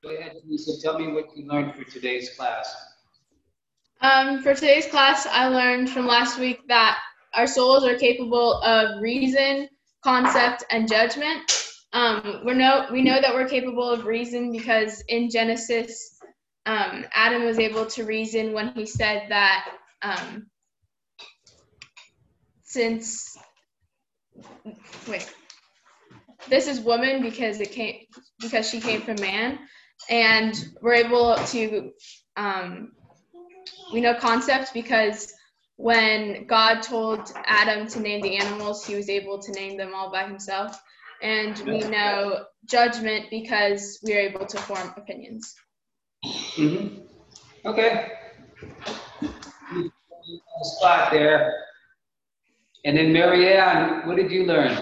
Go ahead, Lisa. Tell me what you learned for today's class. For today's class, I learned from last week that our souls are capable of reason, concept, and judgment. We know that we're capable of reason because in Genesis, Adam was able to reason when he said that this is woman because she came from man, and we're able to we know concept because when God told Adam to name the animals, he was able to name them all by himself. And we know judgment because we are able to form opinions. Mm-hmm. Okay. Spot there. And then Marianne, what did you learn?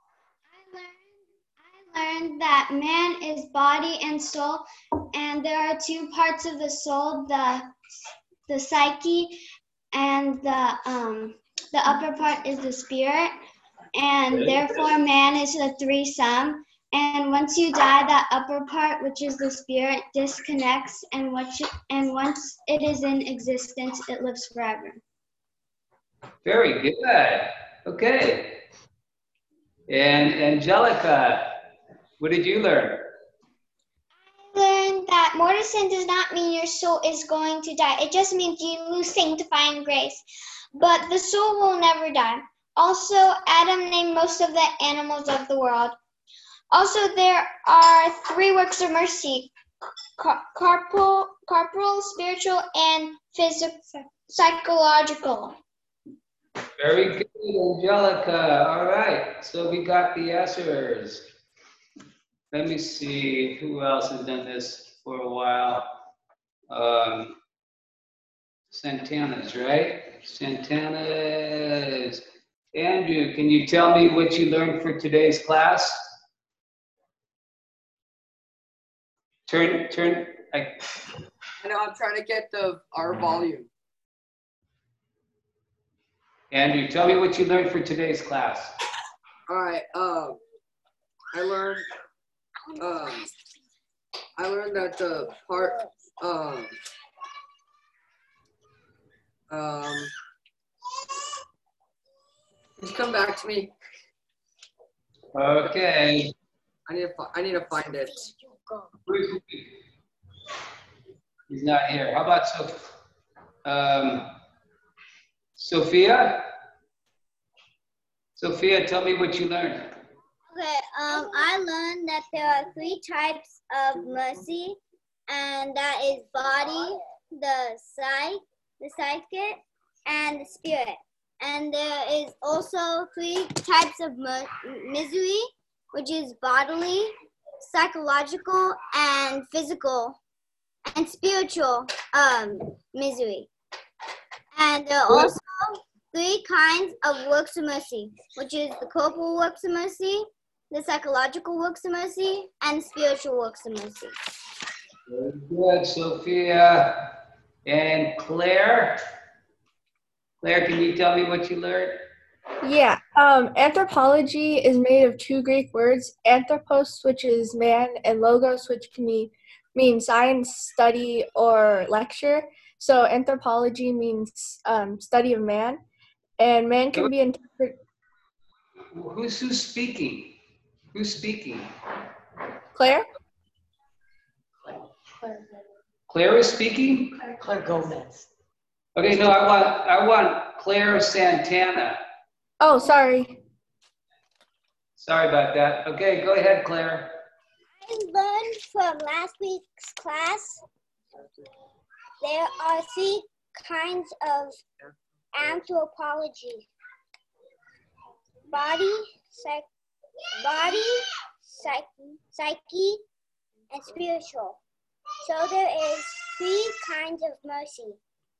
I learned that man is body and soul, and there are two parts of the soul, the psyche, and the upper part is the spirit, and therefore man is a threesome. And once you die, that upper part, which is the spirit, disconnects, and once it is in existence, it lives forever. Very good. Okay. And Angelica, what did you learn? I learned that mortal sin does not mean your soul is going to die. It just means you lose sanctifying grace. But the soul will never die. Also, Adam named most of the animals of the world. Also, there are three works of mercy: corporal, spiritual, and psychological. Very good, Angelica. All right, so we got the answers. Let me see who else has done this for a while. Santana's, right? Santana's. Andrew, can you tell me what you learned for today's class? Turn. I know, I'm trying to get our volume. Andrew, tell me what you learned for today's class. All right. I learned that the part just come back to me. Okay. I need to find it. He's not here. How about Sophia? Sophia, tell me what you learned. Okay, I learned that there are three types of mercy, and that is body, the psychic, and the spirit. And there is also three types of misery, which is bodily, psychological, and physical, and spiritual misery. And there are also three kinds of works of mercy, which is the corporal works of mercy, the psychological works of mercy, and spiritual works of mercy. Very good, Sophia. And Claire? Claire, can you tell me what you learned? Yeah, anthropology is made of two Greek words, anthropos, which is man, and logos, which can mean science, study, or lecture. So anthropology means study of man, and man can be interpreted. Who's speaking? Who's speaking? Claire? Claire is speaking? Claire Gomez. Okay, no, I want Claire Santana. Oh, sorry. Sorry about that. Okay, go ahead, Claire. I learned from last week's class there are three kinds of anthropology: body, psyche, and spiritual. So there is three kinds of mercy.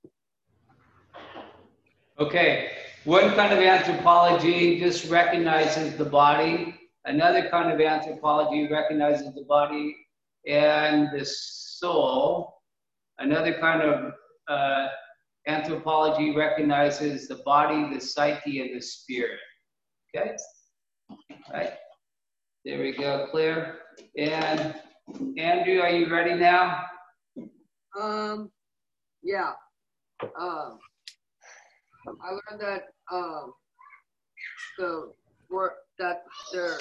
Okay, one kind of anthropology just recognizes the body. Another kind of anthropology recognizes the body and the soul. Another kind of anthropology recognizes the body, the psyche, and the spirit. Okay? All right. There we go, Claire. And Andrew, are you ready now? Yeah. I learned that the word that they're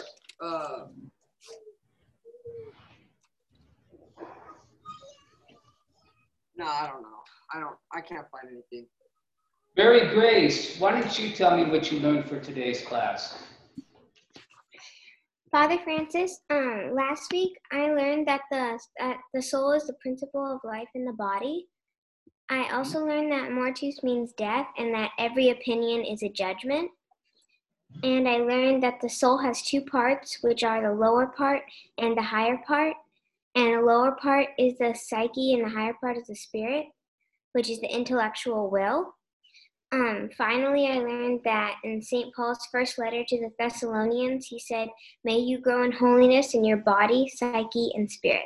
no, I don't know. I can't find anything. Mary Grace, why don't you tell me what you learned for today's class? Father Francis, last week I learned that the soul is the principle of life in the body. I also learned that mortus means death and that every opinion is a judgment. And I learned that the soul has two parts, which are the lower part and the higher part. And the lower part is the psyche and the higher part is the spirit, which is the intellectual will. Finally, I learned that in St. Paul's first letter to the Thessalonians, he said, "May you grow in holiness in your body, psyche, and spirit."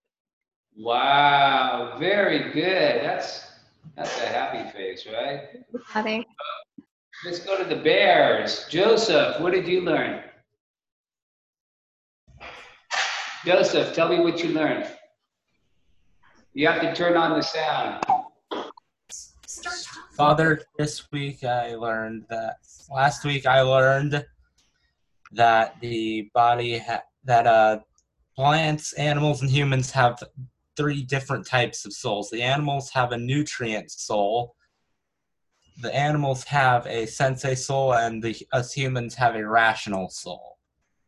Wow, very good. That's a happy face, right? Father. Let's go to the Bears. Joseph, what did you learn? Joseph, tell me what you learned. You have to turn on the sound. Father, this week I learned that, last week I learned that the body, that plants, animals, and humans have 3 different types of souls. The animals have a nutrient soul, the animals have a sensei soul, and us humans have a rational soul.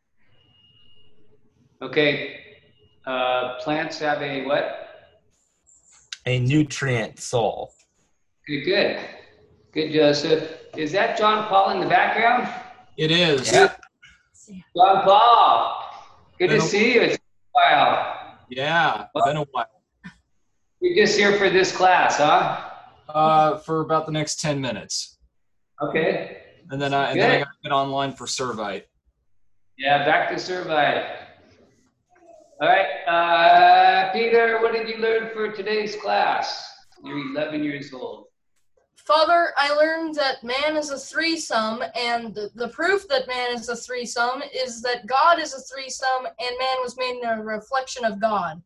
Okay, plants have a what? A nutrient soul. Good. Good, Joseph. Is that John Paul in the background? It is. Yeah. John Paul, good to see you. It's been a while. Yeah, been a while. You're just here for this class, huh? For about the next 10 minutes. Okay. And then I got to get online for Servite. Yeah, back to Servite. All right, Peter, what did you learn for today's class? You're 11 years old. Father, I learned that man is a threesome, and the proof that man is a threesome is that God is a threesome, and man was made in a reflection of God.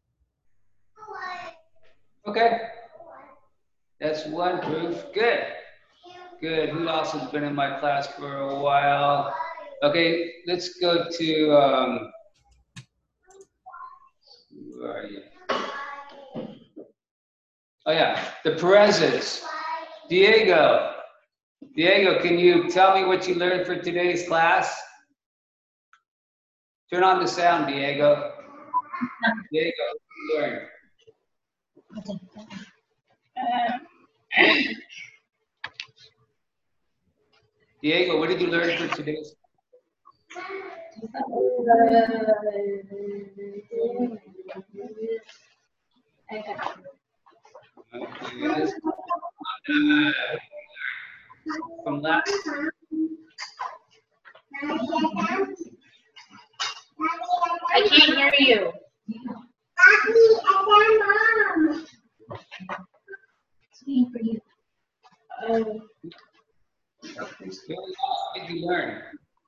Okay. That's one proof. Good. Good. Who else has been in my class for a while? Okay, let's go to, where are you? Oh yeah, the Perez's. Diego, can you tell me what you learned for today's class? Turn on the sound, Diego. Diego, what did you learn? Diego, what did you learn for today's from last? I can't hear you. What did you learn?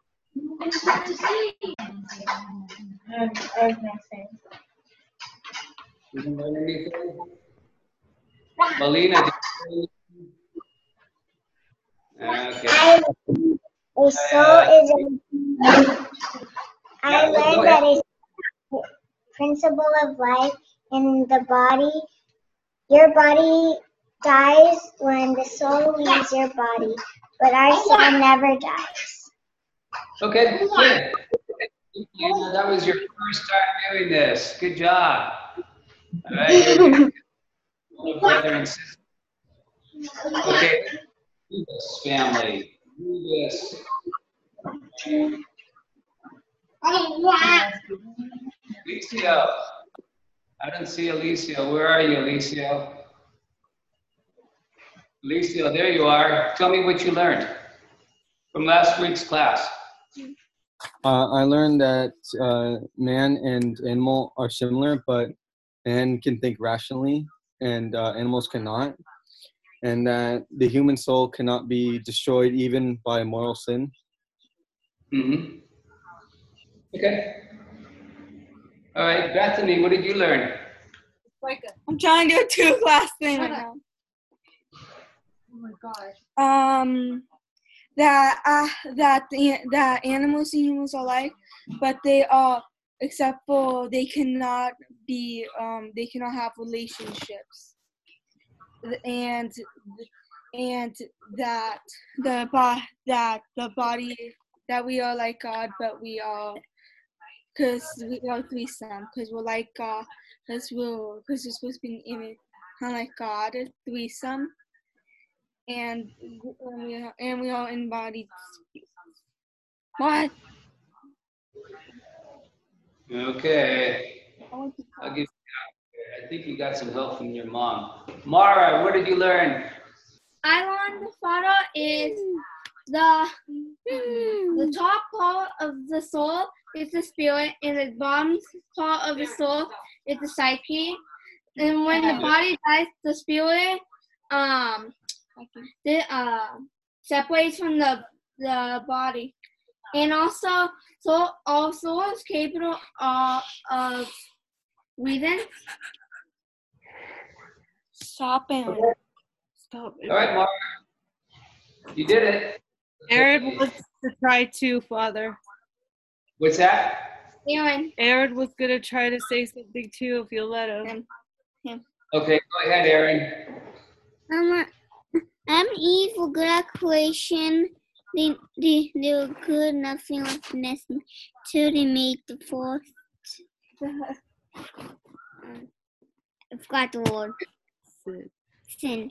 You didn't learn anything? Melina, did you okay. The soul is I learned that it's the principle of life in the body. Your body dies when the soul leaves your body, but our soul never dies. Okay, good. Yeah, that was your first time doing this. Good job. All right, brother and sister. Okay, do this, family. Do this. Alicio. I don't see Alicio. Where are you, Alicio? Alicio, there you are. Tell me what you learned from last week's class. I learned that man and animal are similar, but man can think rationally and animals cannot. And that the human soul cannot be destroyed even by mortal sin. Mm-hmm. Okay. All right, Bethany, what did you learn? I'm trying to do a two-class thing right now. Oh my gosh. That animals and humans are alike, but they are, except for they cannot have relationships, and that the body, that we are like God, but we are, because we are threesome, because we're like God, because we're supposed to be an image, kind of like God, threesome. And we are embodied. What? Okay. I'll give you, I think you got some help from your mom. Mara, what did you learn? I learned the Father is the top part of the soul is the spirit, and the bottom part of the soul is the psyche. And when the body dies, the spirit separates from the body. And also, all soul is capable of breathing. Stop it. All right, Mara. You did it. Aaron wants to try too, Father. What's that? Aaron was going to try to say something too if you'll let him. Okay, go ahead, Aaron. Eve for good at creation. They were good, nothing was missing till they made the fourth. I forgot the word. Sin.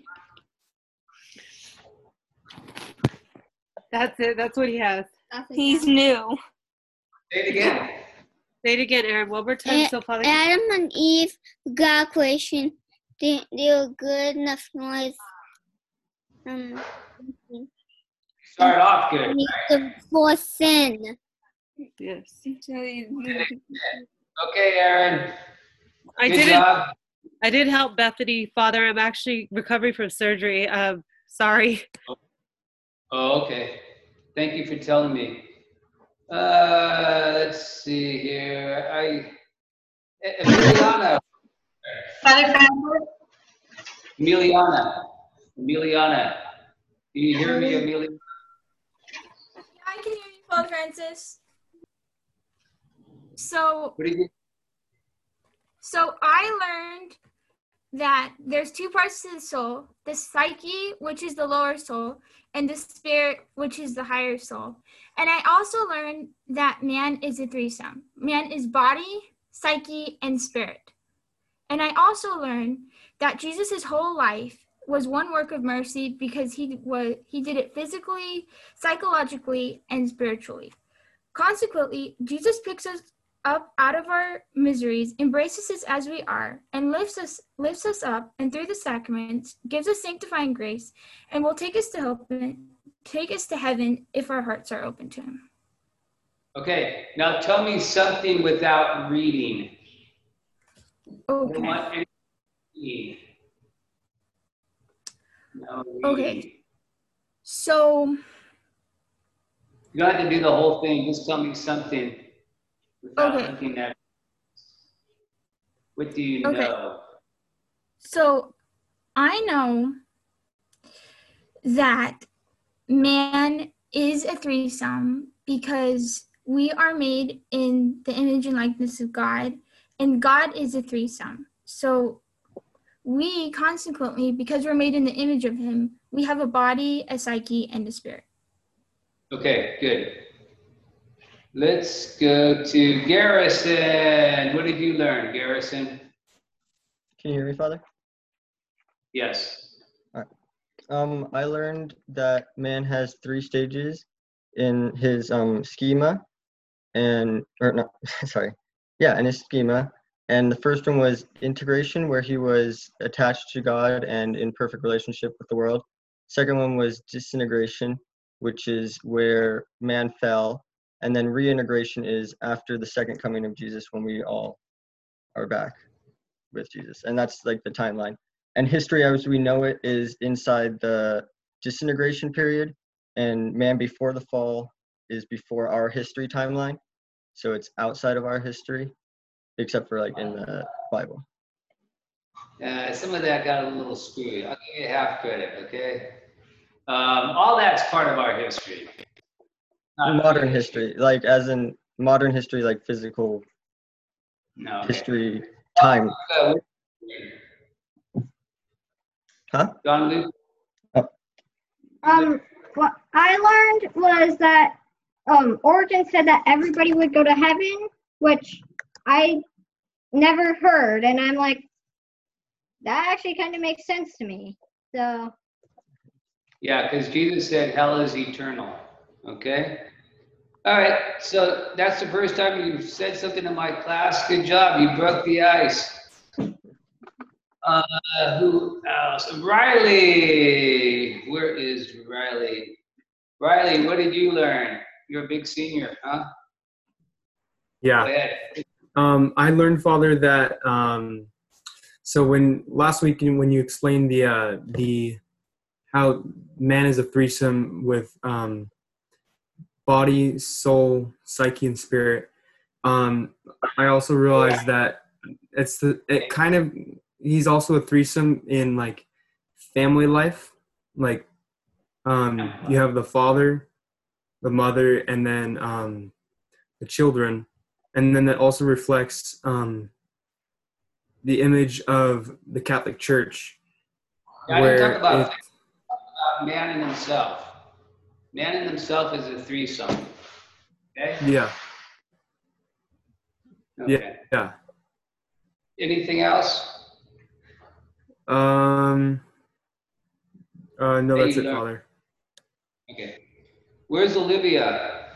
That's it. That's what he has. He's new. Say it again. Say it again, Aaron. One more time so Father can... Adam and Eve, God creation. They were good, nothing was. Start off good. For sin. Yes. Okay, Aaron. Good job. I did help Bethany, Father. I'm actually recovering from surgery. Sorry. Oh, okay. Thank you for telling me. Let's see here. Emiliana. Father Francis? Emiliana. Can you hear me, Amelia? I can hear you, Father Francis. So I learned that there's two parts to the soul, the psyche, which is the lower soul, and the spirit, which is the higher soul. And I also learned that man is a threesome. Man is body, psyche, and spirit. And I also learned that Jesus' whole life was one work of mercy because he did it physically, psychologically, and spiritually. Consequently, Jesus picks us up out of our miseries, embraces us as we are, and lifts us up, and through the sacraments gives us sanctifying grace, and will take us to heaven if our hearts are open to him. Okay, now tell me something without reading. Okay. No reading. Okay. So you don't have to do the whole thing. Just tell me something without looking at. What do you know? So I know that man is a threesome because we are made in the image and likeness of God, and God is a threesome. So we consequently, because we're made in the image of him, we have a body, a psyche, and a spirit. Okay, good. Let's go to Garrison. What did you learn, Garrison? Can you hear me, Father? Yes. All right. I learned that man has 3 stages in his schema, in his schema. And the first one was integration, where he was attached to God and in perfect relationship with the world. Second one was disintegration, which is where man fell. And then reintegration is after the second coming of Jesus, when we all are back with Jesus. And that's like the timeline. And history as we know it is inside the disintegration period, and man before the fall is before our history timeline. So it's outside of our history. except for like in the Bible. Some of that got a little screwy. I'll give you half credit, okay? All that's part of our history. Modern history, like as in modern history, like physical history, time. Huh? John Luke? What I learned was that Origin said that everybody would go to heaven, which I never heard, and I'm like, that actually kind of makes sense to me. So. Yeah, because Jesus said hell is eternal. Okay. All right. So that's the first time you said something in my class. Good job. You broke the ice. Who else? Riley. Where is Riley? Riley, what did you learn? You're a big senior, huh? Yeah. Go ahead. I learned, Father, that so when last week when you explained the how man is a threesome with body, soul, psyche, and spirit, I also realized that he's also a threesome in like family life. Like you have the father, the mother, and then the children, and then that also reflects the image of the Catholic Church. Yeah, I didn't talk about man and himself. Man and himself is a threesome. Okay? Yeah. Okay. Yeah. Anything else? No, that's it, learned? Father. Okay. Where's Olivia?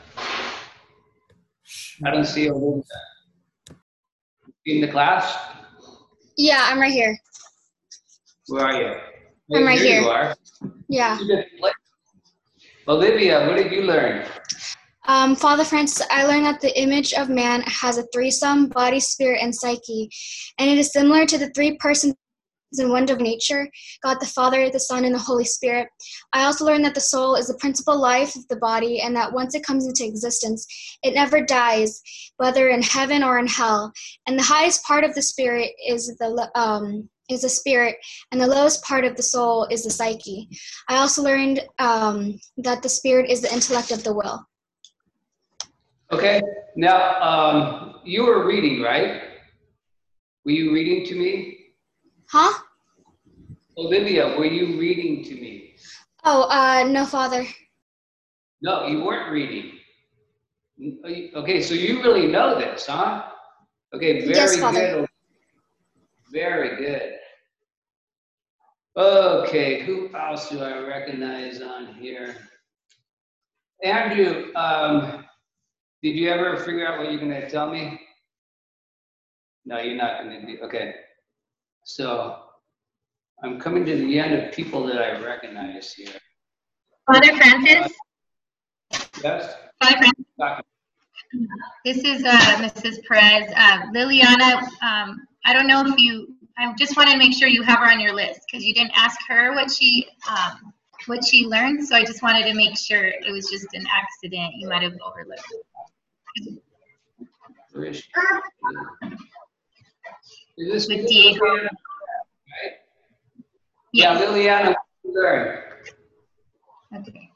I don't see Olivia. In the class? Yeah, I'm right here. Where are you? I'm right here. You are. Yeah. Olivia, what did you learn? Father Francis, I learned that the image of man has a threesome, body, spirit, and psyche, and it is similar to the three persons in one of nature, God the Father, the Son, and the Holy Spirit. I also learned that the soul is the principal life of the body, and that once it comes into existence, it never dies, whether in heaven or in hell. And the highest part of the spirit is the spirit, and the lowest part of the soul is the psyche. I also learned that the spirit is the intellect of the will. Okay. Now, you were reading, right? Were you reading to me? Huh? Olivia, were you reading to me? Oh, no, Father. No, you weren't reading. Okay, so you really know this, huh? Okay, very Yes, Father. good. Very good. Okay, who else do I recognize on here? Andrew, did you ever figure out what you're going to tell me? No, you're not going to do. Okay. So I'm coming to the end of people that I recognize here. Father Francis? Yes? Father Francis? This is Mrs. Perez. Liliana, I don't know if I just wanted to make sure you have her on your list because you didn't ask her what she learned. So I just wanted to make sure it was just an accident you might have overlooked. Is this with Diego? Right? Yeah, Liliana, what did you learn? Okay.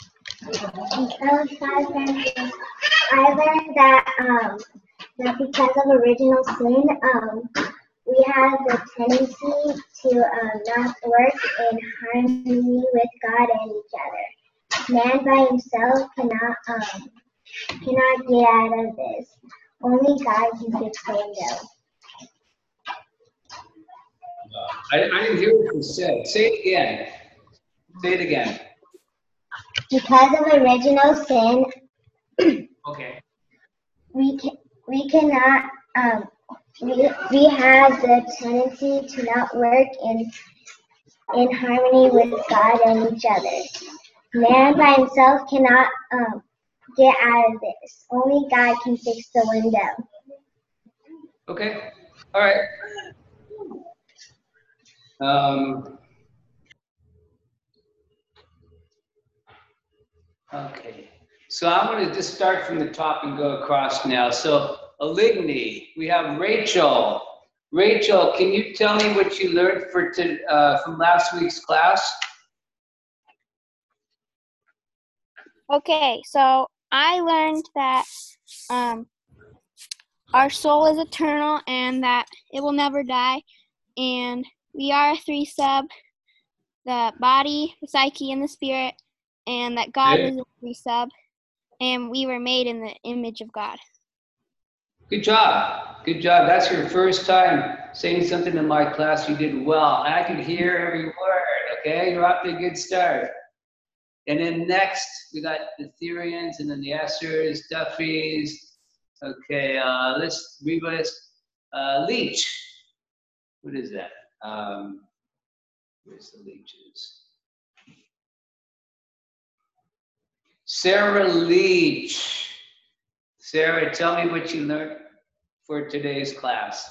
I learned that that because of original sin, we have the tendency to not work in harmony with God and each other. Man by himself cannot get out of this. Only God can fix the window. I didn't hear what you said. Say it again. Say it again. Because of original sin, Okay. we cannot we have the tendency to not work in harmony with God and each other. Man by himself cannot get out of this. Only God can fix the window. Okay. All right. Okay. So I'm going to just start from the top and go across now. So Aligny. We have Rachel. Rachel, can you tell me what you learned from last week's class? Okay, so I learned that our soul is eternal and that it will never die. And we are a three sub, the body, the psyche, and the spirit. And that God is a three sub. And we were made in the image of God. Good job. Good job. That's your first time saying something in my class. You did well. I could hear every word. Okay, you're off to a good start. And then next, we got the Therians and then the Essers, Duffys. Okay, let's read this. Leech. What is that? Where's the Leeches? Sarah Leach. Sarah, tell me what you learned for today's class.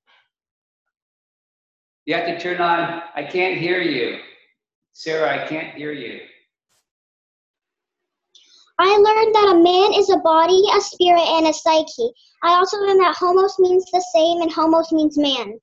You have to turn on, I can't hear you. Sarah, I can't hear you. I learned that a man is a body, a spirit, and a psyche. I also learned that homos means the same and homos means man.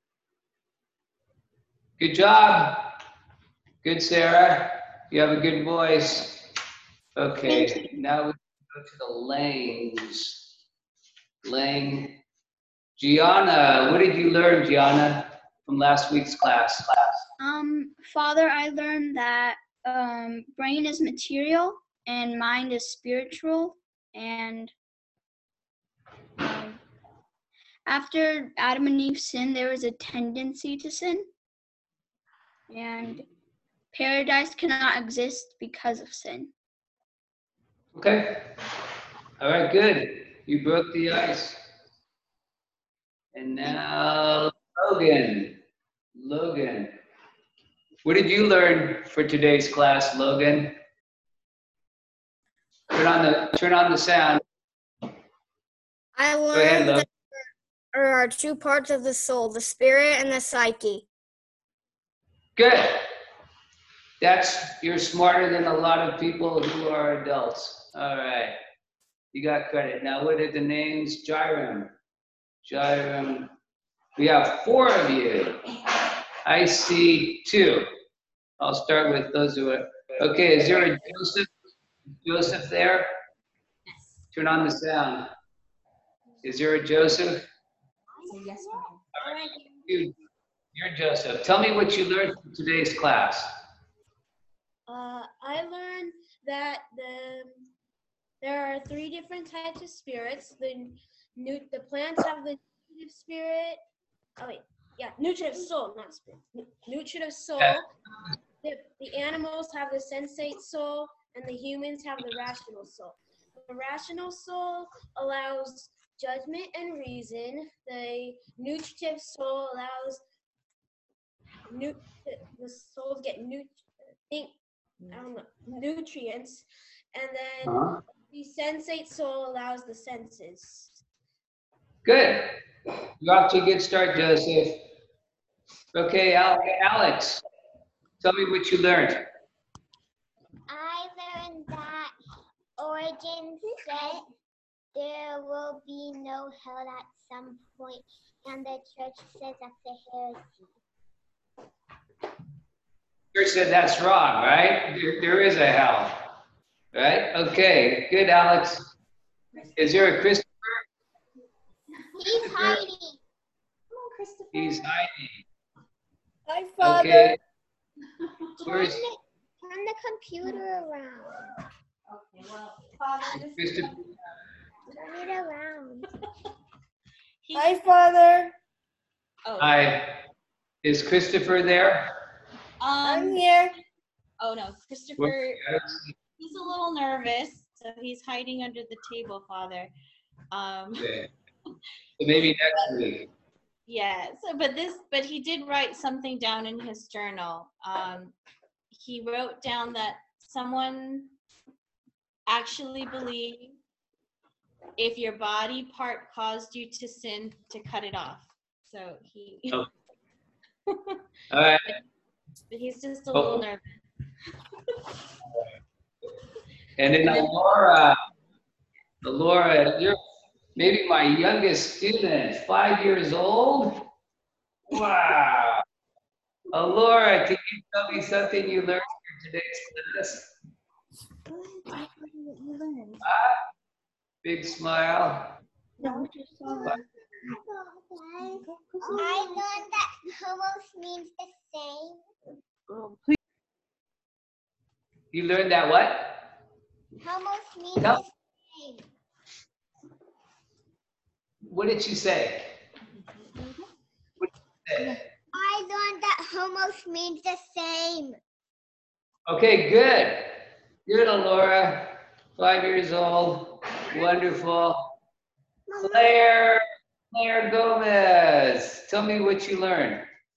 Good job. Good, Sarah. You have a good voice. Okay, now we go to the Langs. Lang. Gianna, what did you learn, Gianna, from last week's class? Father, I learned that brain is material and mind is spiritual, and after Adam and Eve sinned, there was a tendency to sin, and paradise cannot exist because of sin. Okay. All right, good. You broke the ice. And now, Logan. Logan. What did you learn for today's class, Logan? Turn on the sound. I Go ahead, learned Logan. that there are two parts of the soul, the spirit and the psyche. Good. You're smarter than a lot of people who are adults. All right. You got credit. Now, what are the names? Jairam. Jairam. We have 4 of you. I see 2. I'll start with those who are. Okay, is there a Joseph? Joseph there? Turn on the sound. Is there a Joseph? Yes. All right. You're Joseph. Tell me what you learned from today's class. I learned that there are 3 different types of spirits. The plants have the nutritive spirit. Oh wait, yeah, nutritive soul, not spirit. Nutritive soul. The animals have the sensate soul, and the humans have the rational soul. The rational soul allows judgment and reason. The nutritive soul allows the soul to get nutrients, and then the sensate soul allows the senses. Good. You're off to a good start, Joseph. Okay, Alex, tell me what you learned. I learned that Origin said there will be no hell at some point, and the church says that's a heresy. Church said that's wrong, right? There is a hell, right? Okay, good, Alex. Is there a Christopher? He's hiding. Come on, Christopher. He's hiding. Hi, Father. Okay. Turn the computer around. Okay, well, Father, Christopher. Turn it around. Hi, Father. Oh. Hi. Is Christopher there? I'm here. Oh no, Christopher. He's a little nervous, so he's hiding under the table, Father. Okay. So maybe next week. Yeah. So, but he did write something down in his journal. He wrote down that someone actually believed if your body part caused you to sin, to cut it off. So he. Oh. All right. But he's just a little nervous. And then Laura, Maybe my youngest student, 5 years old. Wow. Laura, can you tell me something you learned in today's class? Big smile. I learned that homos means the same. You learned that what? Homos means No. the same. What did you say? What did you say? I learned that homos means the same. Okay, good. Good, Laura. 5 years old. Wonderful. Claire Gomez. Tell me what you learned.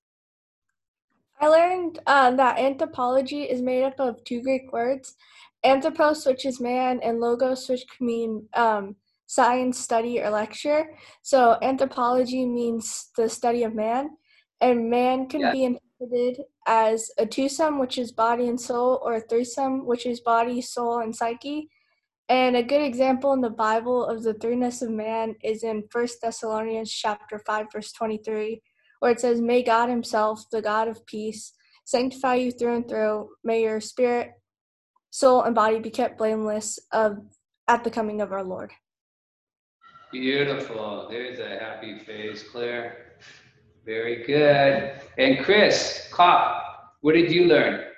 I learned that anthropology is made up of two Greek words, anthropos, which is man, and logos, which can mean science, study, or lecture. So anthropology means the study of man, and man can be interpreted as a twosome, which is body and soul, or a threesome, which is body, soul, and psyche. And a good example in the Bible of the threeness of man is in 1 Thessalonians chapter 5, verse 23, where it says, "May God himself, the God of peace, sanctify you through and through. May your spirit, soul, and body be kept blameless at the coming of our Lord." Beautiful. There's a happy face, Claire. Very good. And Chris Kopp, what did you learn?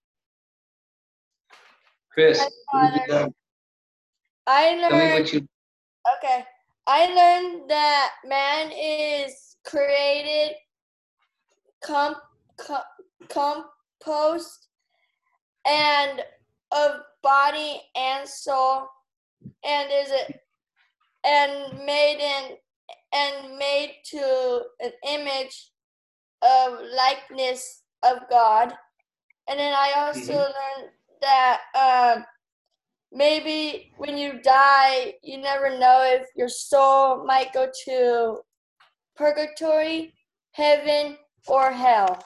Chris, what did you learn? I Tell me learned. what you. Okay, I learned that man is created composed and of body and soul, and made to an image of likeness of God. And then I also learned that maybe when you die, you never know if your soul might go to purgatory, heaven, or hell.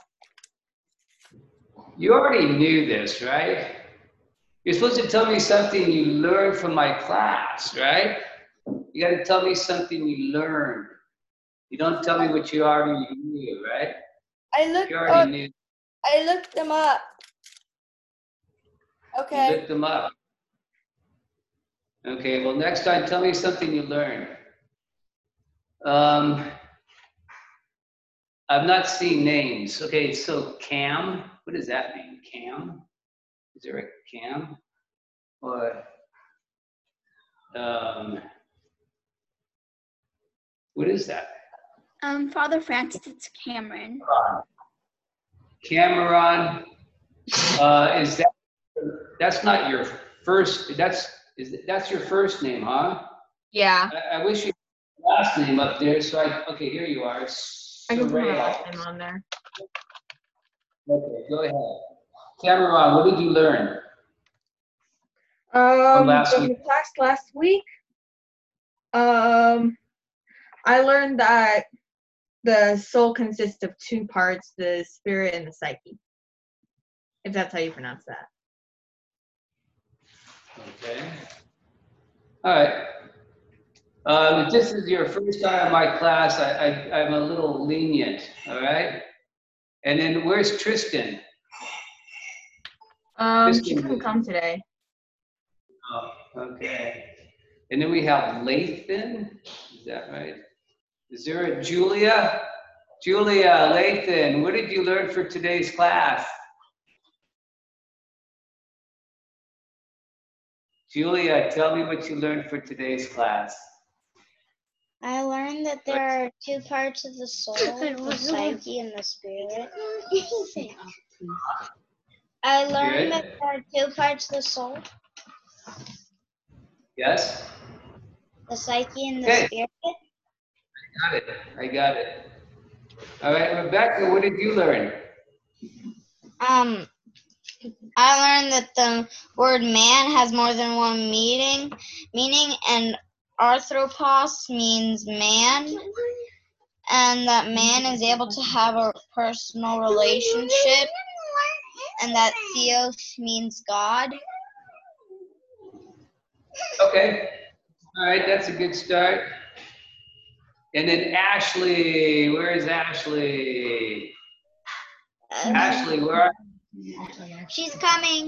You already knew this, right? You're supposed to tell me something you learned from my class, right? You got to tell me something you learned. You don't tell me what you already knew, right? You already knew. I looked them up. Okay. You looked them up. Okay, well, next time, tell me something you learned. I've not seen names. Okay, so Cam, what does that mean? Cam? Is there a Cam? Or, what is that? Father Francis, it's Cameron. Cameron, that's not your first, that's your first name, huh? Yeah. I wish you had your last name up there, so okay, here you are. I can put my Sorrel. last name on there. Okay, go ahead. Cameron, what did you learn? From last the class last week, I learned that the soul consists of two parts, the spirit and the psyche. If that's how you pronounce that. Okay. All right. If this is your first time in my class, I'm a little lenient, all right? And then where's Tristan? She couldn't come today. Oh, okay. And then we have Lathan, is that right? Is there a Julia? Julia, Lathan, what did you learn for today's class? Julia, tell me what you learned for today's class. I learned that there are two parts of the soul, the psyche and the spirit. I learned that there are two parts of the soul. Yes? The psyche and the spirit. I got it. All right, Rebecca, what did you learn? I learned that the word man has more than one meaning, and arthropos means man, and that man is able to have a personal relationship, and that theos means God. Okay. All right, that's a good start. And then Ashley, where is Ashley? Ashley, where are She's coming.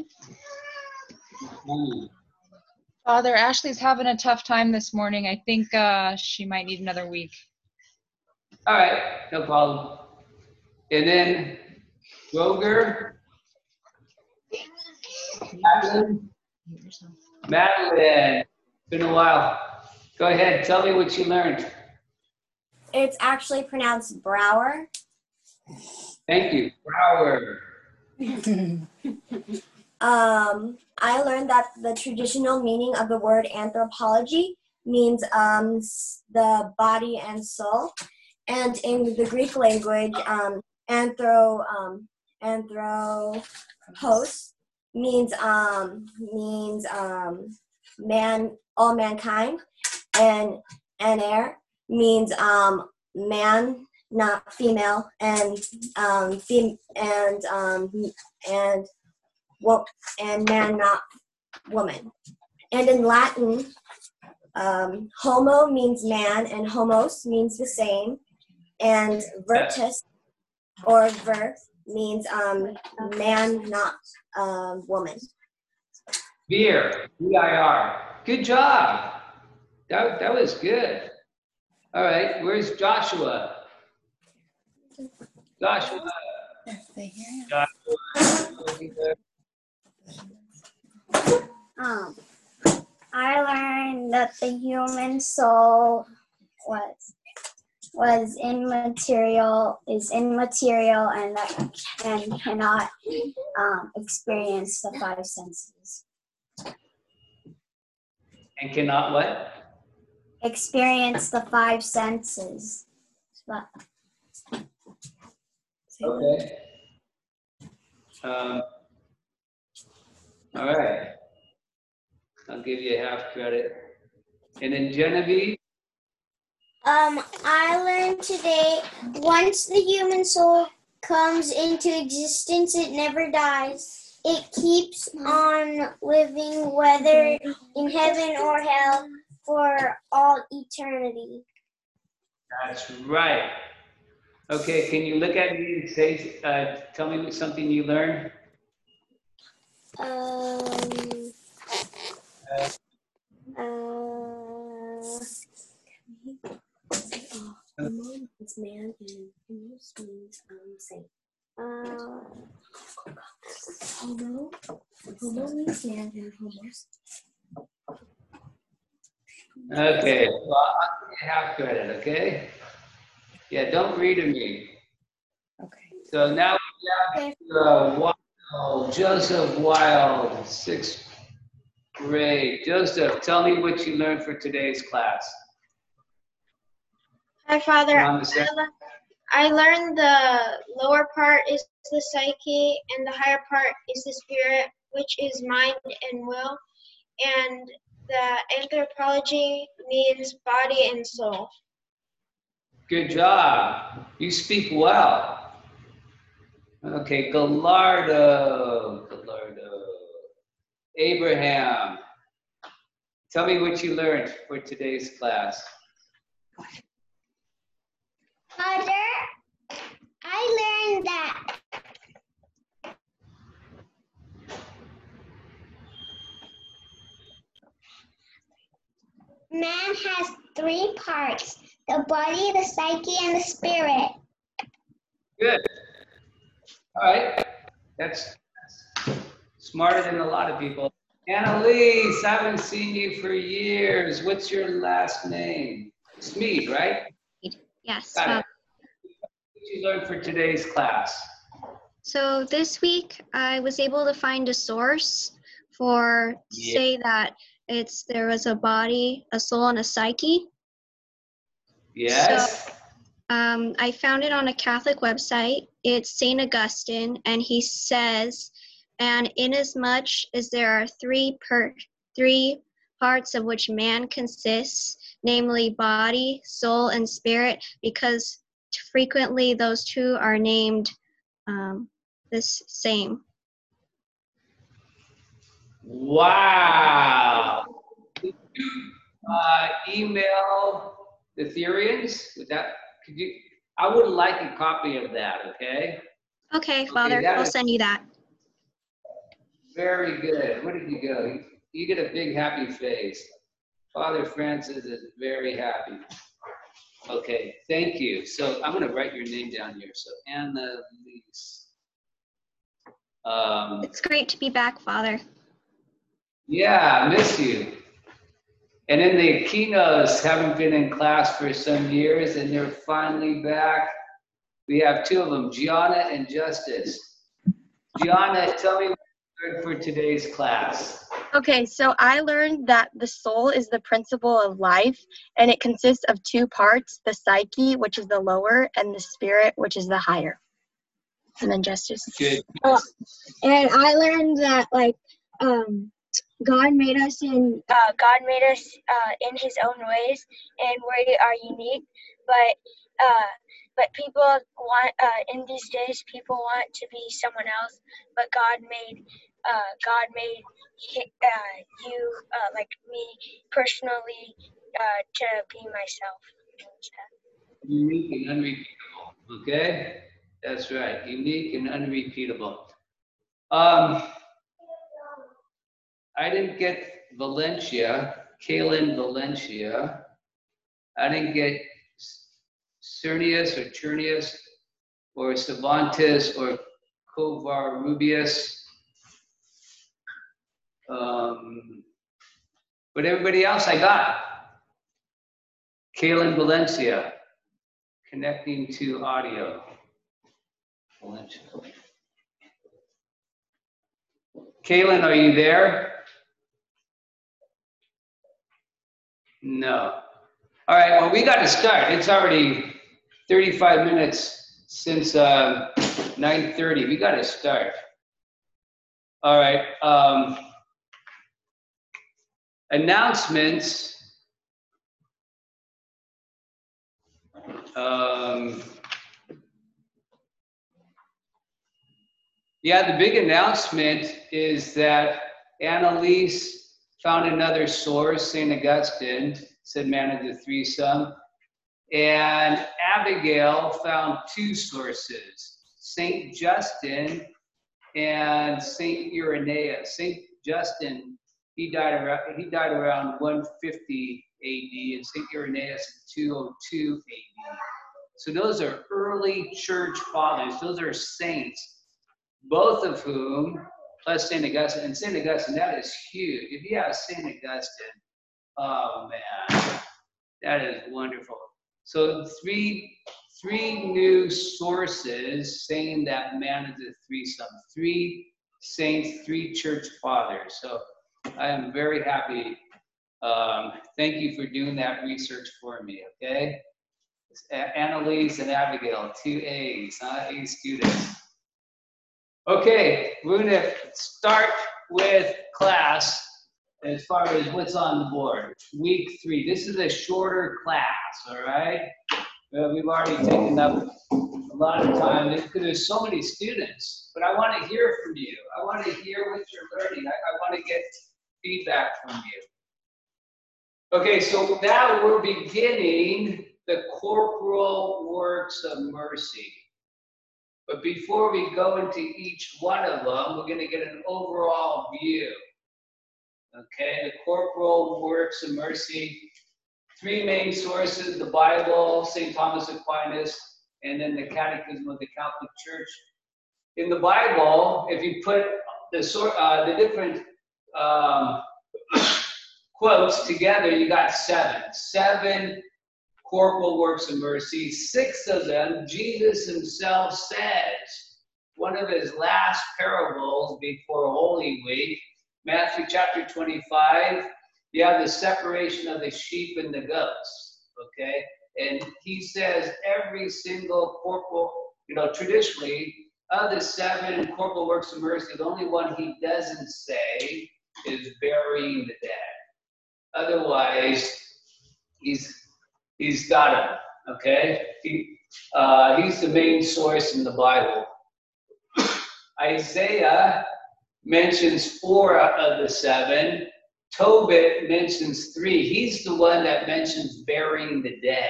you? Father, Ashley's having a tough time this morning. I think she might need another week. All right, no problem. And then Roger, Madeline, been a while. Go ahead, tell me what you learned. It's actually pronounced Brower. Thank you, Brower. I learned that the traditional meaning of the word anthropology means the body and soul, and in the Greek language, anthropos means man, all mankind, and aner means man, not female, and man, not woman. And in Latin, homo means man, and homos means the same, and virtus or vir means man, not woman. Vir, V-I-R. Good job. That was good. All right, where's Joshua? Joshua. I learned that the human soul is immaterial, and cannot experience the five senses. And cannot what? Experience the five senses. Okay. All right. I'll give you half credit. And then Genevieve? I learned today, once the human soul comes into existence, it never dies. It keeps on living, whether in heaven or hell, for all eternity. That's right. Okay, can you look at me and say, tell me something you learned? Homo is man and homos means same. Homo means man and homos. Okay, well, I'll give you half credit, okay? Yeah, don't read to me. Okay. So now we have Wild, Joseph Wild, 6th grade. Joseph, tell me what you learned for today's class. Hi, Father. Mom, I learned the lower part is the psyche and the higher part is the spirit, which is mind and will. And the anthropology means body and soul. Good job. You speak well. Okay, Gallardo. Abraham. Tell me what you learned for today's class. Father, I learned that man has three parts: the body, the psyche, and the spirit. Good. All right. That's smarter than a lot of people. Annalise, I haven't seen you for years. What's your last name? Smead, right? Yes. Got it. What did you learn for today's class? So this week I was able to find a source for say that there was a body, a soul, and a psyche. Yes. So, I found it on a Catholic website. It's St. Augustine, and he says, and inasmuch as there are three parts of which man consists, namely body, soul, and spirit, because frequently those two are named the same. Wow. Did you email the Therians? I would like a copy of that, okay? Okay, Father, that I'll is send you that. very good. Where did you go? You get a big happy face. Father Francis is very happy. Okay, thank you. So I'm going to write your name down here. So Annalise. It's great to be back, Father. Yeah, I miss you. And then the Aquinos haven't been in class for some years, and they're finally back. We have two of them, Gianna and Justice. Gianna, tell me what you learned for today's class. Okay, so I learned that the soul is the principle of life, and it consists of two parts, the psyche, which is the lower, and the spirit, which is the higher. And then Justice. Good. And I learned that God made us in His own ways, and we are unique. But people want in these days people want to be someone else. But God made you like me personally to be myself. Unique and unrepeatable. Okay, that's right. Unique and unrepeatable. I didn't get Valencia, Kaylin Valencia. I didn't get Cernius or Chernius or Cervantes or Covarrubias. But everybody else I got. Kaylin Valencia, connecting to audio. Valencia. Kaylin, are you there? No. All right, well, we got to start. It's already 35 minutes since 9:30. We got to start. All right. Announcements. Yeah, the big announcement is that Annalise found another source, St. Augustine, said man of the threesome. And Abigail found two sources, St. Justin and St. Irenaeus. St. Justin, he died around 150 AD, and St. Irenaeus in 202 AD. So those are early church fathers. Those are saints, both of whom, plus St. Augustine. And St. Augustine, that is huge. If you have St. Augustine, oh man, that is wonderful. So three new sources saying that man is a threesome. 3 saints, 3 church fathers. So I am very happy. Thank you for doing that research for me, okay? It's Annalise and Abigail, 2 A's, A students. Okay, we're gonna start with class as far as what's on the board. Week 3, this is a shorter class, all right? We've already taken up a lot of time because there's so many students, but I want to hear from you. I want to hear what you're learning. I want to get feedback from you. Okay, so now we're beginning the corporal works of mercy. But before we go into each one of them, we're going to get an overall view. Okay, the corporal works of mercy. 3 main sources, the Bible, St. Thomas Aquinas, and then the Catechism of the Catholic Church. In the Bible, if you put the different quotes together, you got 7. 7 corporal works of mercy. 6 of them, Jesus himself says. One of his last parables before Holy Week, Matthew chapter 25, you have the separation of the sheep and the goats, okay? And he says every single corporal, traditionally, of the 7 corporal works of mercy, the only one he doesn't say is burying the dead. Otherwise, he's got them, okay? He's the main source in the Bible. Isaiah mentions 4 of the 7, Tobit mentions 3. He's the one that mentions burying the dead.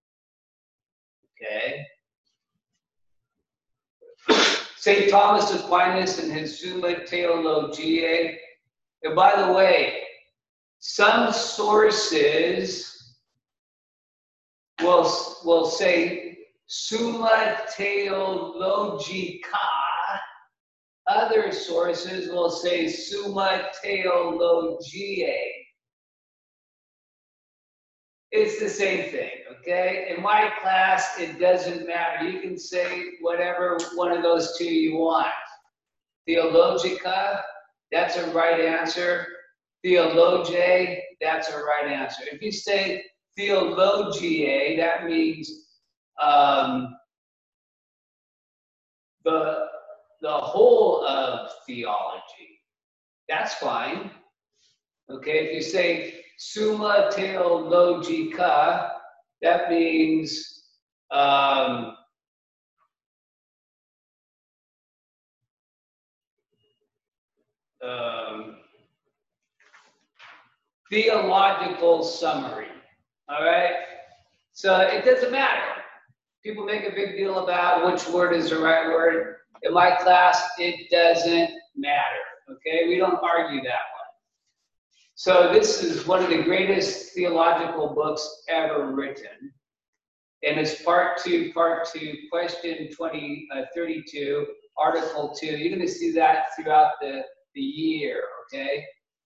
Okay? St. Thomas Aquinas in his Summa Theologiae. And by the way, some sources will say Summa Theologica. Other sources will say Summa Theologiae. It's the same thing, okay? In my class, it doesn't matter. You can say whatever one of those two you want. Theologica, that's a right answer. Theologiae, that's a right answer. If you say theologiae, that means the whole of theology. That's fine. Okay, if you say Summa Theologica, that means theological summary. All right? So it doesn't matter. People make a big deal about which word is the right word. In my class, it doesn't matter. Okay? We don't argue that one. So this is one of the greatest theological books ever written. And it's part two, question 32, article 2. You're going to see that throughout the year, okay?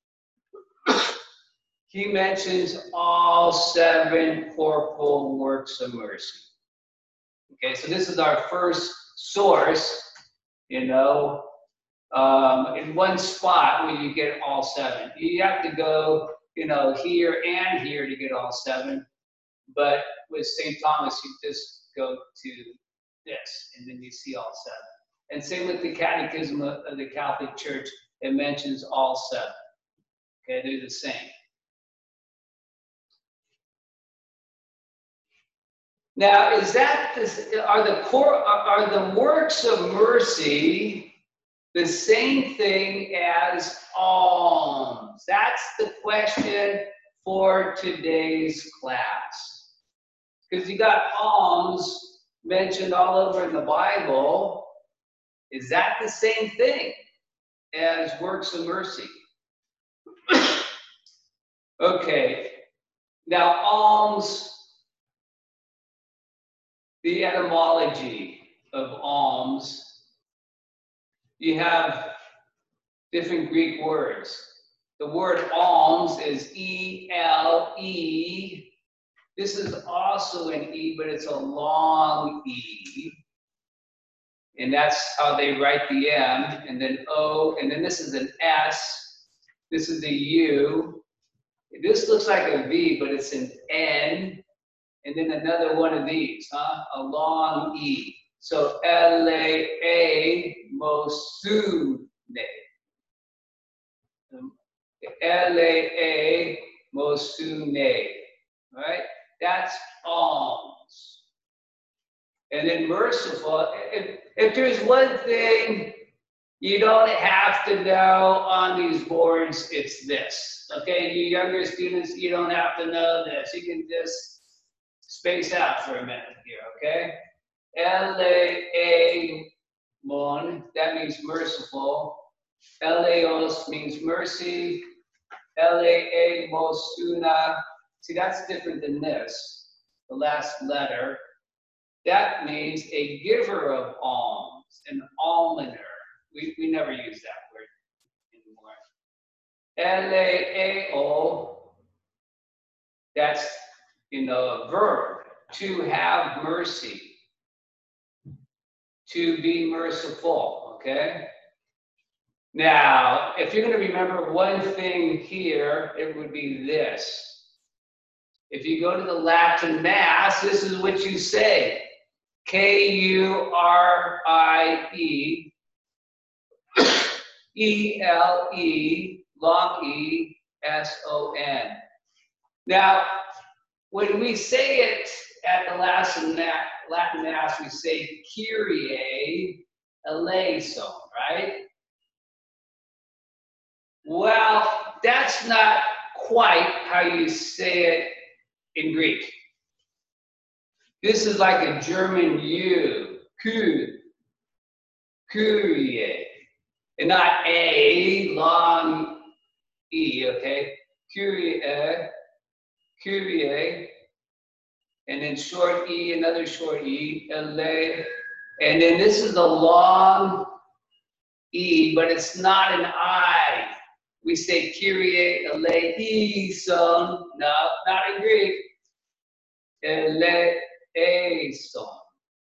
He mentions all 7 corporal works of mercy. Okay, so this is our first source, you know, in one spot where you get all 7. You have to go, you know, here and here to get all 7. But with St. Thomas, you just go to this, and then you see all 7. And same with the Catechism of the Catholic Church, it mentions all 7. Okay, they're the same. Now, is that are the works of mercy the same thing as alms? That's the question for today's class. Because you got alms mentioned all over in the Bible. Is that the same thing as works of mercy? Okay. Now, alms, the etymology of alms, you have different Greek words. The word alms is E-L-E. This is also an E, but it's a long E. And that's how they write the M, and then O, and then this is an S. This is a U. This looks like a V, but it's an N. And then another one of these, a long E. So eleemosune. Eleemosune. Right? That's alms. And then merciful. If there's one thing you don't have to know on these boards, it's this. Okay, you younger students, you don't have to know this. You can just space out for a minute here, okay? Eleemon, that means merciful. Eleos means mercy. Eleemosuna, see, that's different than this, the last letter. That means a giver of alms, an almoner. We never use that word anymore. Eleeo, that's, you know, a verb, to have mercy, to be merciful, okay? Now, if you're going to remember one thing here, it would be this. If you go to the Latin Mass, this is what you say. K-U-R-I-E, E-L-E, long E, S-O-N. Now, when we say it at the Latin Mass, we say Kyrie eleison, right? Well, that's not quite how you say it in Greek. This is like a German U, Kyrie, and not a long E, okay? Kyrie, and then short E, another short E, ele, and then this is a long E, but it's not an I. We say Kyrie eleison. No, not in Greek. Eleison.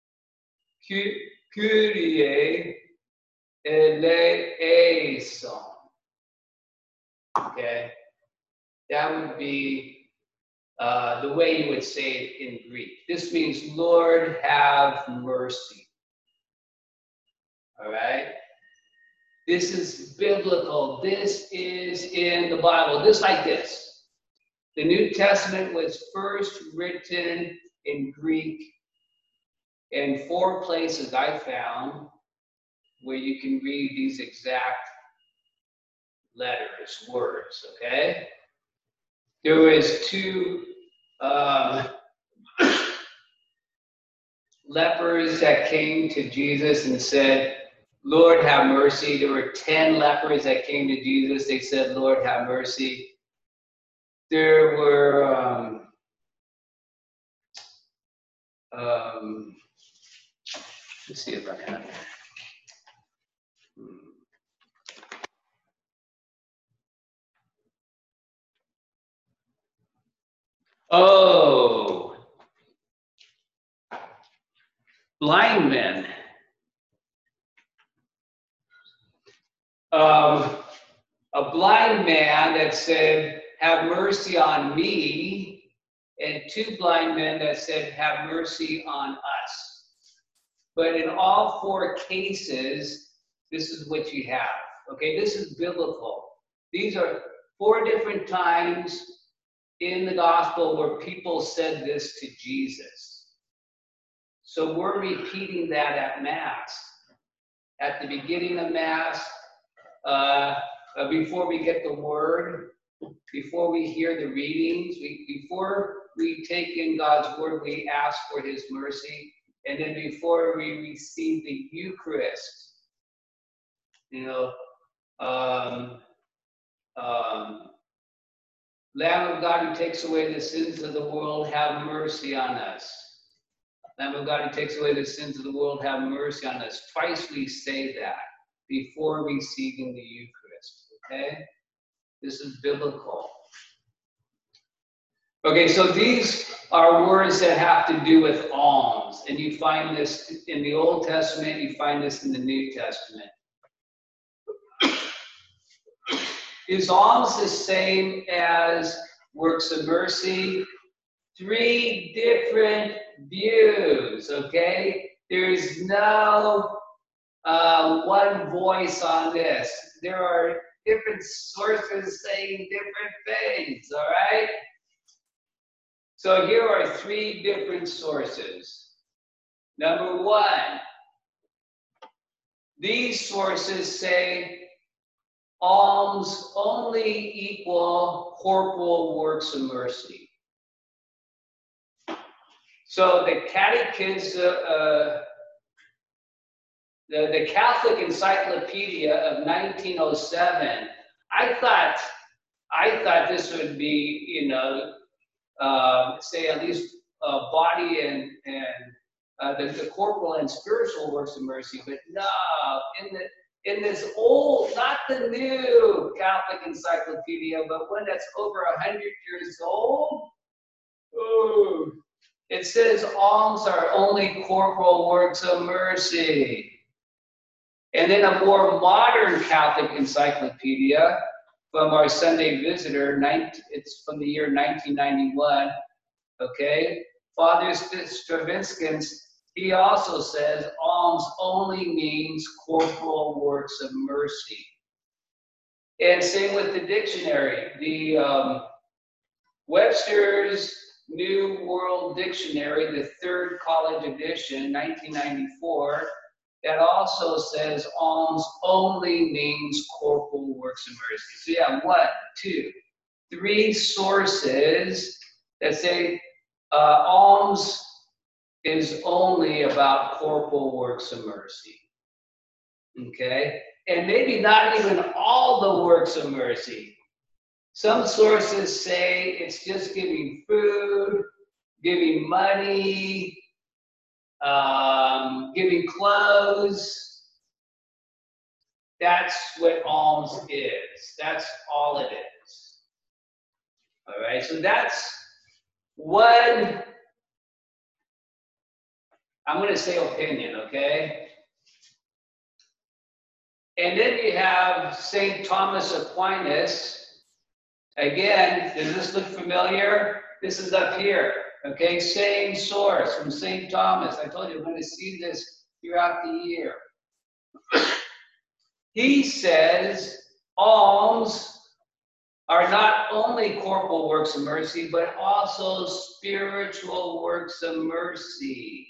Kyrie eleison. Okay, that would be the way you would say it in Greek. This means, Lord, have mercy. All right? This is biblical. This is in the Bible, just like this. The New Testament was first written in Greek in 4 places I found where you can read these exact letters, words, okay? There was 2 lepers that came to Jesus and said, Lord, have mercy. There were 10 lepers that came to Jesus. They said, Lord, have mercy. There were, let's see if I can. Oh, blind men. A blind man that said, have mercy on me, and 2 blind men that said, have mercy on us. But in all 4 cases, this is what you have. Okay, this is biblical. These are 4 different times in the gospel where people said this to Jesus. So we're repeating that at Mass. At the beginning of Mass, before we get the word, before we hear the readings, before we take in God's word, we ask for his mercy. And then before we receive the Eucharist, you know, Lamb of God who takes away the sins of the world, have mercy on us. Lamb of God who takes away the sins of the world, have mercy on us. Twice we say that before receiving the Eucharist, okay? This is biblical. Okay, so these are words that have to do with alms, and you find this in the Old Testament, you find this in the New Testament. Is alms the same as works of mercy? 3 different views, okay? There's no one voice on this. There are different sources saying different things, all right? So here are 3 different sources. Number 1, these sources say alms only equal corporal works of mercy. So the Catechism, the Catholic Encyclopedia of 1907, I thought this would be, you know, say at least body and the corporal and spiritual works of mercy, but no, in this old, not the new Catholic Encyclopedia, but one that's over 100 years old, ooh, it says alms are only corporal works of mercy. And then a more modern Catholic encyclopedia from our Sunday Visitor, it's from the year 1991, okay? Father Stravinskis, he also says alms only means corporal works of mercy. And same with the dictionary. The Webster's New World Dictionary, the 3rd college edition, 1994, that also says alms only means corporal corporal works of mercy. So yeah, 1, 2, 3 sources that say alms is only about corporal works of mercy. Okay? And maybe not even all the works of mercy. Some sources say it's just giving food, giving money, giving clothes. That's what alms is. That's all it is. All right, so that's one, I'm going to say opinion, okay? And then you have St. Thomas Aquinas. Again, does this look familiar? This is up here, okay? Same source from St. Thomas. I told you we're going to see this throughout the year. He says alms are not only corporal works of mercy, but also spiritual works of mercy.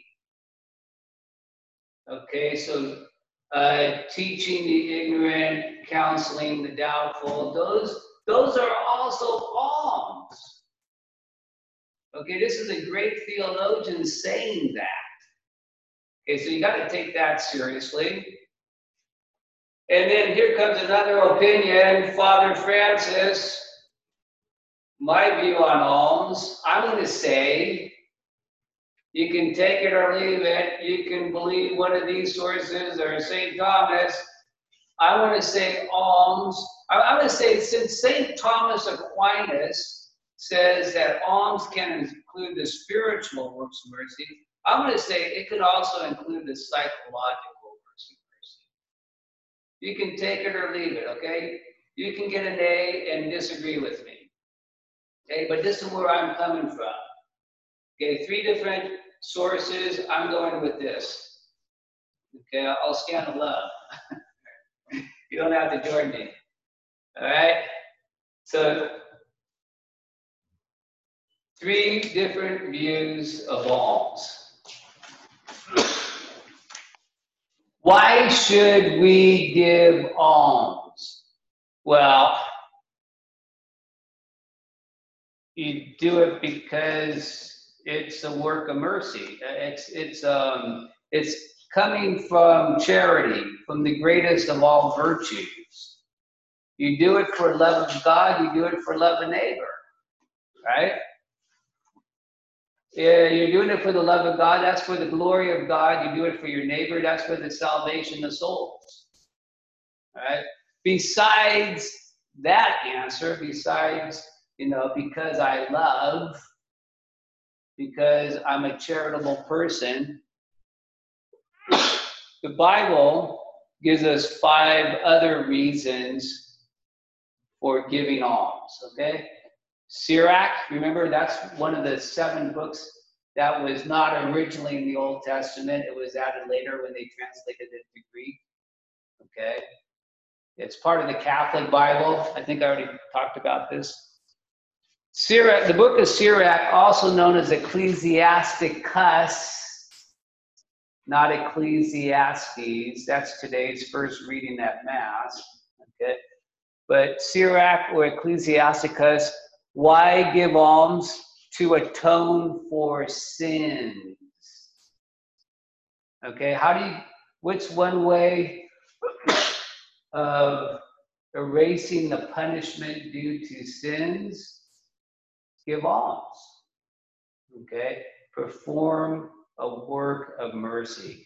Okay, so teaching the ignorant, counseling the doubtful, those are also alms. Okay, this is a great theologian saying that. Okay, so you got to take that seriously. And then here comes another opinion, Father Francis. My view on alms, I'm going to say, you can take it or leave it. You can believe one of these sources or St. Thomas. I want to say alms. I want to say, since St. Thomas Aquinas says that alms can include the spiritual works of mercy, I'm going to say it could also include the psychological works of mercy. You can take it or leave it, okay? You can get an A and disagree with me. Okay, but this is where I'm coming from. Okay, 3 different sources. I'm going with this. Okay, I'll stand alone. You don't have to join me. All right? So, 3 different views of alms. Why should we give alms? Well, you do it because it's a work of mercy. It's coming from charity, from the greatest of all virtues. You do it for love of God, you do it for love of neighbor, right? Yeah, you're doing it for the love of God, that's for the glory of God. You do it for your neighbor, that's for the salvation of souls, right? Besides that answer, besides, because I love, because I'm a charitable person, the Bible gives us 5 other reasons for giving alms, okay? Sirach, remember, that's one of the 7 books that was not originally in the Old Testament. It was added later when they translated it to Greek, okay? It's part of the Catholic Bible. I think I already talked about this. Sirach, the book of Sirach, also known as Ecclesiasticus, not Ecclesiastes. That's today's first reading at Mass, okay? But Sirach or Ecclesiasticus, why give alms? To atone for sins. Okay, what's one way of erasing the punishment due to sins? Give alms. Okay, perform a work of mercy.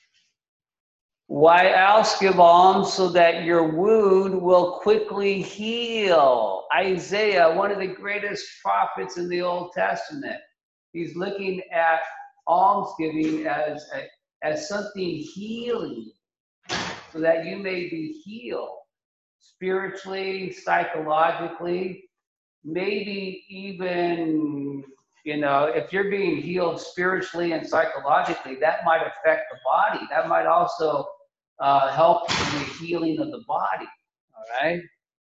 Why else give alms? So that your wound will quickly heal. Isaiah, one of the greatest prophets in the Old Testament, he's looking at almsgiving as something healing, so that you may be healed spiritually, psychologically, maybe even, if you're being healed spiritually and psychologically, that might affect the body. That might also help in the healing of the body, all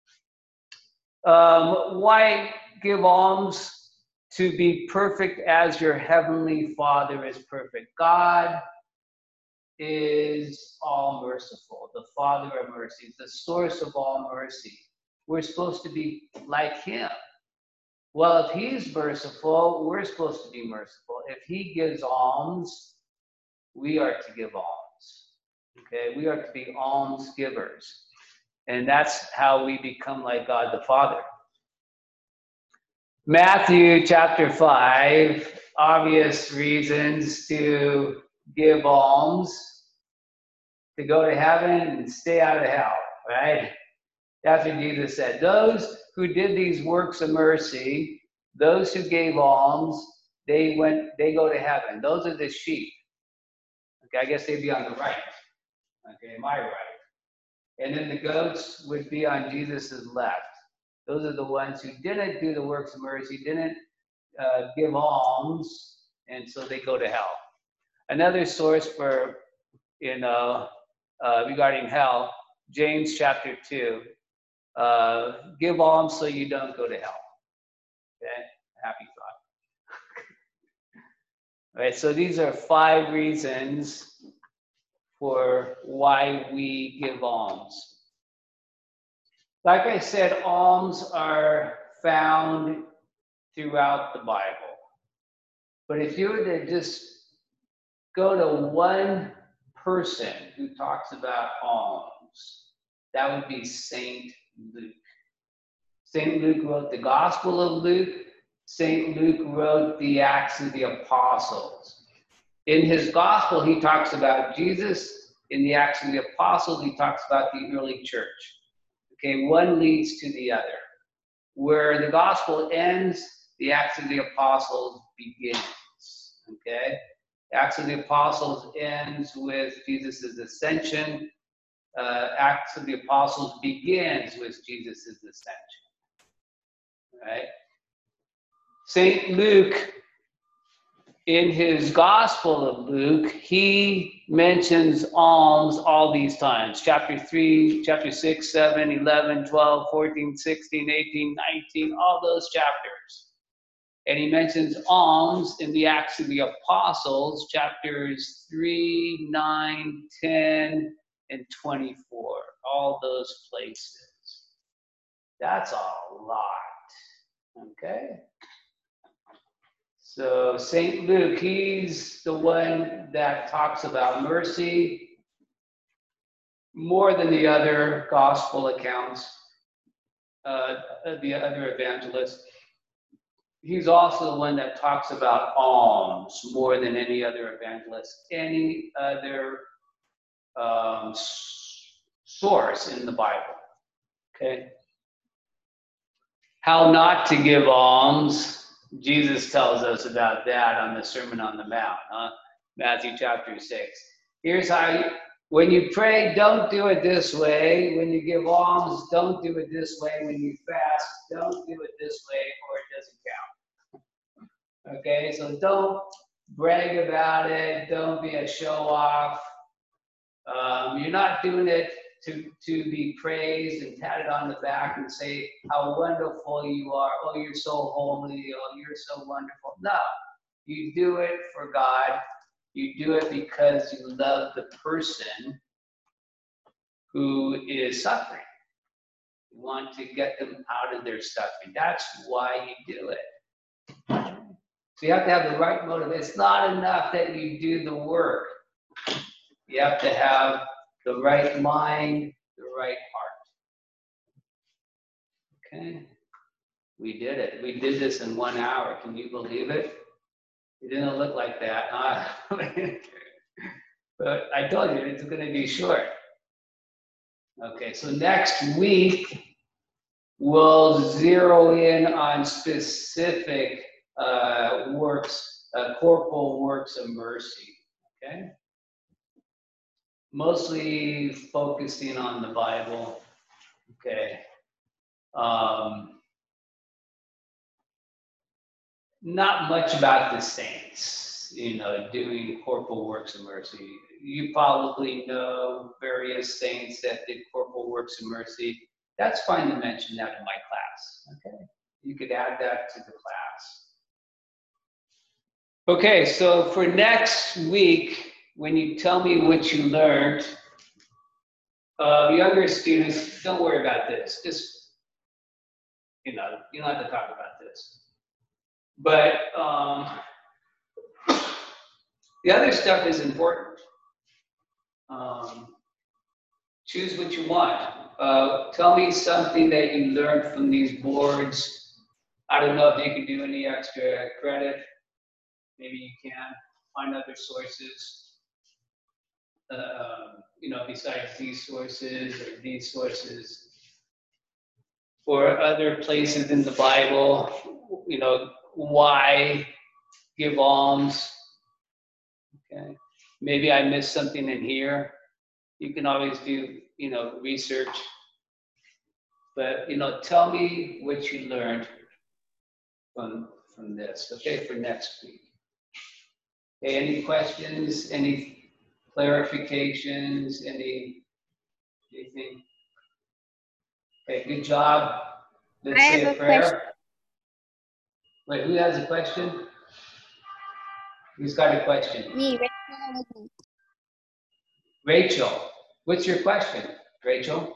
right? Why give alms? To be perfect as your heavenly Father is perfect. God is all merciful. The Father of mercy is the source of all mercy. We're supposed to be like him. Well, if he's merciful, we're supposed to be merciful. If he gives alms, we are to give alms. Okay, we are to be alms givers. And that's how we become like God the Father. Matthew chapter 5, obvious reasons to give alms, to go to heaven and stay out of hell, right? That's what Jesus said. Those who did these works of mercy, those who gave alms, they go to heaven. Those are the sheep. Okay, I guess they'd be on the right. Okay, my right. And then the goats would be on Jesus's left. Those are the ones who didn't do the works of mercy, didn't give alms, and so they go to hell. Another source for, regarding hell, James chapter 2, give alms so you don't go to hell. Okay, happy thought. All right, so these are 5 reasons for why we give alms. Like I said, alms are found throughout the Bible. But if you were to just go to one person who talks about alms, that would be Saint Luke. Saint Luke wrote the Gospel of Luke. Saint Luke wrote the Acts of the Apostles. In his Gospel, he talks about Jesus. In the Acts of the Apostles, he talks about the early church. Okay, one leads to the other. Where the Gospel ends, the Acts of the Apostles begins. Okay? The Acts of the Apostles ends with Jesus' ascension. Acts of the Apostles begins with Jesus' ascension. Right? Saint Luke, in his Gospel of Luke, he mentions alms all these times. Chapter 3, chapter 6, 7, 11, 12, 14, 16, 18, 19, all those chapters. And he mentions alms in the Acts of the Apostles, chapters 3, 9, 10, and 24. All those places. That's a lot. Okay? So St. Luke, he's the one that talks about mercy more than the other gospel accounts, the other evangelists. He's also the one that talks about alms more than any other evangelist, any other source in the Bible. Okay? How not to give alms. Jesus tells us about that on the Sermon on the Mount, Matthew chapter 6. Here's how when you pray, don't do it this way. When you give alms, don't do it this way. When you fast, don't do it this way, or it doesn't count. Okay, so don't brag about it. Don't be a show-off. You're not doing it to be praised and patted on the back and say how wonderful you are. Oh, you're so holy. Oh, you're so wonderful. No, you do it for God. You do it because you love the person who is suffering. You want to get them out of their suffering. That's why you do it. So you have to have the right motive. It's not enough that you do the work. You have to have the right mind, the right heart. Okay? We did it. We did this in 1 hour. Can you believe it? It didn't look like that, huh? But I told you, it's going to be short. Okay, so next week, we'll zero in on specific works, corporal works of mercy. Okay? Mostly focusing on the Bible. Okay. Not much about the saints, doing corporal works of mercy. You probably know various saints that did corporal works of mercy. That's fine to mention that in my class. Okay. You could add that to the class. Okay, so for next week, when you tell me what you learned, younger students, don't worry about this. Just, you know, you don't have to talk about this. But the other stuff is important. Choose what you want. Tell me something that you learned from these boards. I don't know if you can do any extra credit. Maybe you can find other sources, you know, besides these sources or these sources, or other places in the Bible, you know, why give alms. Okay, maybe I missed something in here. You can always do, you know, research. But, you know, tell me what you learned from this, okay, for next week. Okay, any questions, any clarifications, anything? Okay, good job. Let's say a prayer. Question. Wait, who has a question? Who's got a question? Me, Rachel. Rachel, what's your question, Rachel?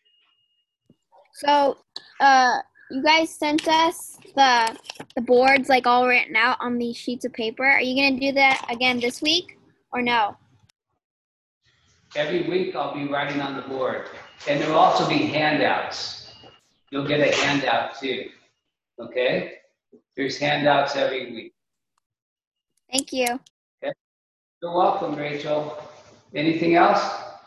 So, you guys sent us the boards like all written out on these sheets of paper. Are you gonna do that again this week or no? Every week I'll be writing on the board, and there will also be handouts. You'll get a handout too, okay? There's handouts every week. Thank you. Okay. You're welcome, Rachel. Anything else?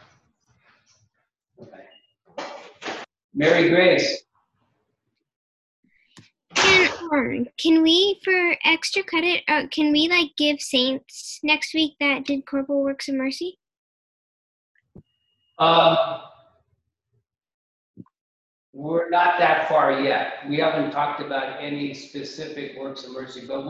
Okay. Mary Grace. Can we, for extra credit, can we like give saints next week that did corporal works of mercy? We're not that far yet. We haven't talked about any specific works of mercy, but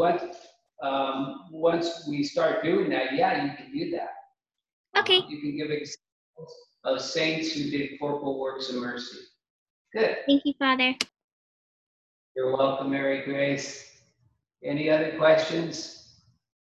once we start doing that, yeah, you can do that. Okay. You can give examples of saints who did corporal works of mercy. Good. Thank you, Father. You're welcome, Mary Grace. Any other questions?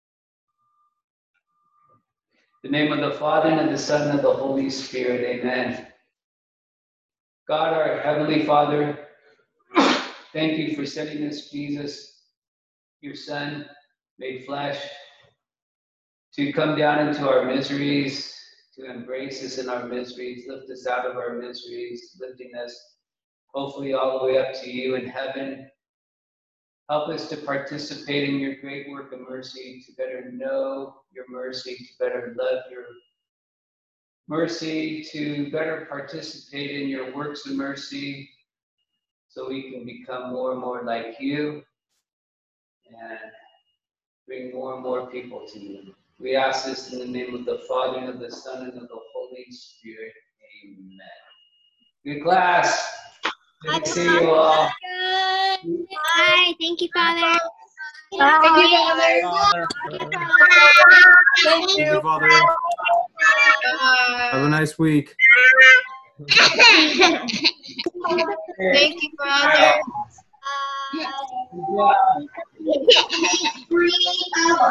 In the name of the Father, and of the Son, and of the Holy Spirit, amen. God, our Heavenly Father, thank you for sending us Jesus, your Son, made flesh, to come down into our miseries, to embrace us in our miseries, lift us out of our miseries, lifting us hopefully all the way up to you in heaven. Help us to participate in your great work of mercy, to better know your mercy, to better love your mercy, to better participate in your works of mercy, so we can become more and more like you and bring more and more people to you. We ask this in the name of the Father, and of the Son, and of the Holy Spirit. Amen. Good class. Good to see you all. Bye. Thank you, Father. Thank you, Father. Thank you, Father. Have a nice week. Thank you, Father.